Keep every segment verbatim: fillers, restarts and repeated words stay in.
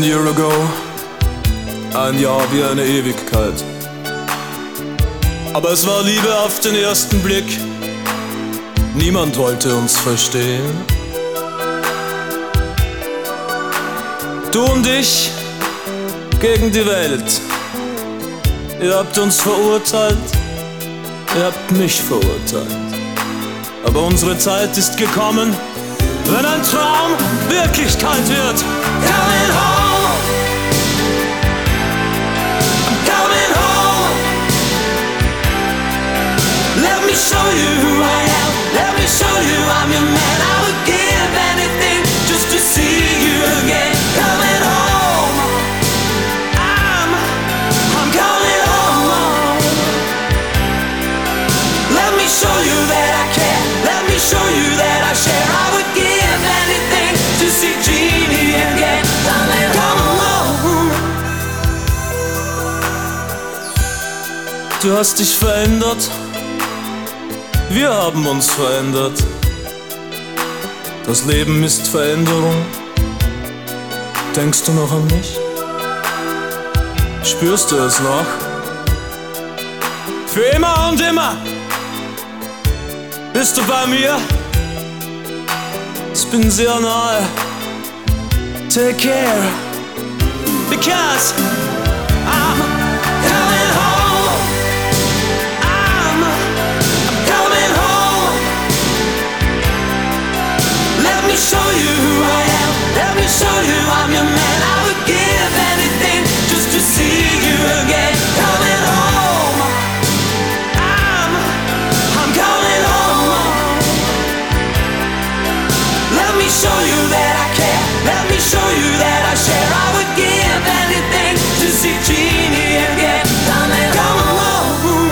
year ago, ein Jahr wie eine Ewigkeit. Aber es war Liebe auf den ersten Blick, niemand wollte uns verstehen. Du und ich gegen die Welt, ihr habt uns verurteilt, ihr habt mich verurteilt. Aber unsere Zeit ist gekommen, wenn ein Traum Wirklichkeit wird. Coming home, I'm coming home. Let me show you who I am, let me show you I'm your man. I would give anything just to see you again. Coming home, I'm, I'm coming home. Let me show you that I care, let me show you that I share. I would give anything to see Jeannie again. Coming home. Du hast dich verändert, wir haben uns verändert. Das Leben ist Veränderung. Denkst du noch an mich? Spürst du es noch? Für immer und immer bist du bei mir? Ich bin sehr nahe. Take care, because I'm coming home. I'm, I'm coming home. Let me show you who I am, let me show you I'm your man. I would give anything just to see you again. Coming home. I'm, I'm coming home. Let me show you that I care, let me show you that I share. I would give anything to see Jeannie again. Coming home.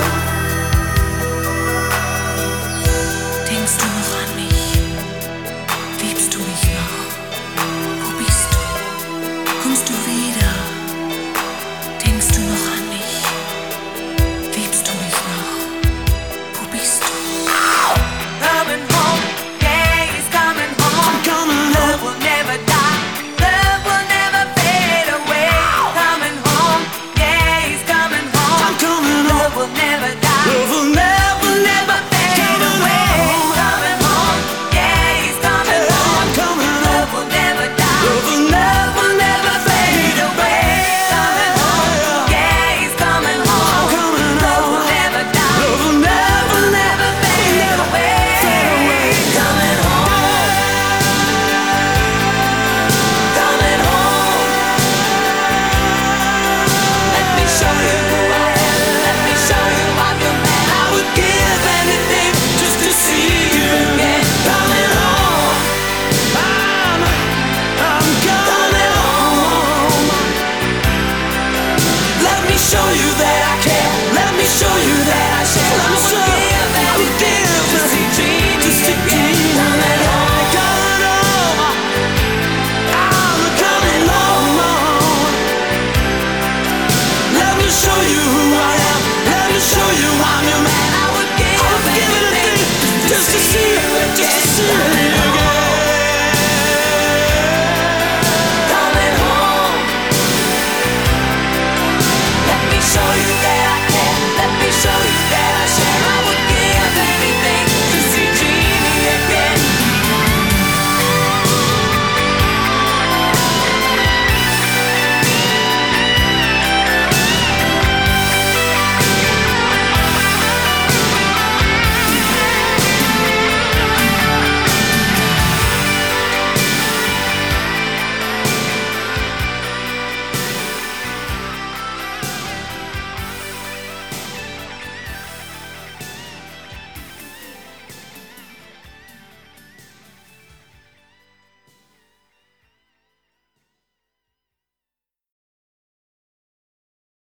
Denkst du noch an mich? Liebst du mich noch? Wo bist du? Kommst du wieder? Denkst du noch an mich? Liebst du mich noch? Wo bist du? Coming home, yeah, he's coming home. Love will never die, love will never fade away. Coming home, yeah, he's coming home. Love will never die, love will never, never fade away. Coming home, yeah, he's coming home. Love will never die, love will never fade away. Coming home, yeah, he's coming home. Love will never die, love will never, never fade away. Coming home, coming home. Let me show you who I am, let me show you I'm your man. I would give anything just to see you again. Coming home, I'm, I'm coming home. Let me show you that